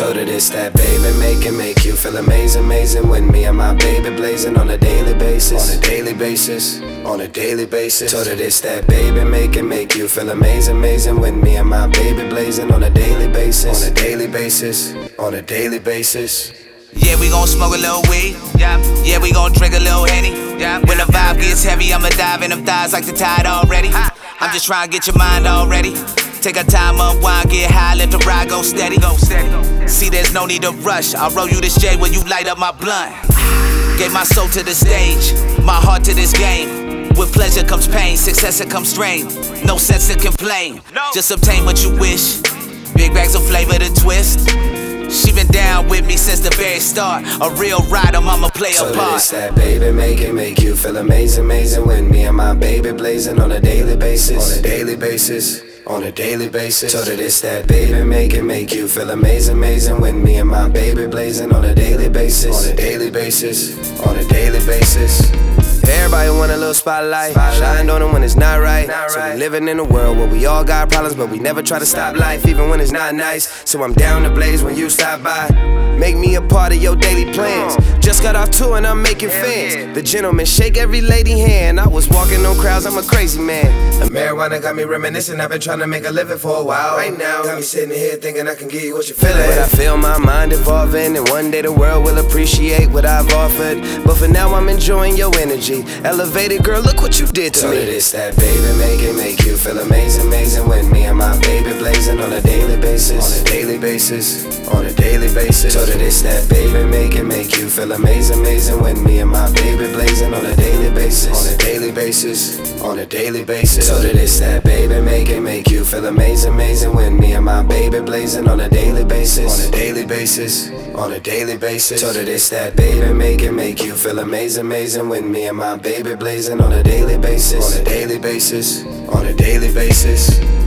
Told her this, that baby, make you feel amazing, amazing. When me and my baby blazing on a daily basis, on a daily basis, on a daily basis. Told her this, that baby, make you feel amazing, amazing. When me and my baby blazing on a daily basis, on a daily basis, on a daily basis. Yeah, we gon' smoke a little weed. Yeah, we gon' drink a little Henny. When the vibe gets heavy, I'ma dive in them thighs like the tide already. I'm just trying to get your mind all ready. Take our time, unwind, get high, let the ride go steady. See, there's no need to rush. I'll roll you this J when you light up my blunt. Gave my soul to the stage, my heart to this game. With pleasure comes pain, success it comes strain. No sense to complain, just obtain what you wish. Big bags of flavor to twist. She been down with me since the very start. A real rider, I'ma play a part. So that baby, make you feel amazing, amazing. When me and my baby blazing on a daily basis, on a daily basis, on a daily basis. Told her this, that baby, make you feel amazing, amazing. When me and my baby blazing on a daily basis, on a daily basis, on a daily basis. Everybody want a little spotlight. Shine on them when it's not right. So we living in a world where we all got problems, but we never try to stop life, even when it's not nice. So I'm down to blaze when you stop by. Make me a part of your daily plans. Just got off tour and I'm making fans. The gentleman shake every lady hand. I was walking on crowds, I'm a crazy man. The marijuana got me reminiscing. I've been trying to make a living for a while. Right now, got me sitting here thinking I can give you what you're feeling. But I feel my mind evolving, and one day the world will appreciate what I've offered. But for now, I'm enjoying your energy. Elevated girl, look what you did to me. This, that baby, make you feel amazing, amazing. When me and my baby blazing on a daily basis, on a daily basis, on a daily basis. Told her this, that baby, make you feel amazing, amazing. When me and my baby blazing on a daily basis, on a daily basis, on a daily basis. Told her this, that baby, make you feel amazing, amazing. When me and my baby blazing on a daily basis, on a daily basis, on a daily basis. Told her this, that baby, make you feel amazing, amazing. When me and my baby blazing on a daily basis, on a daily basis, on a daily basis.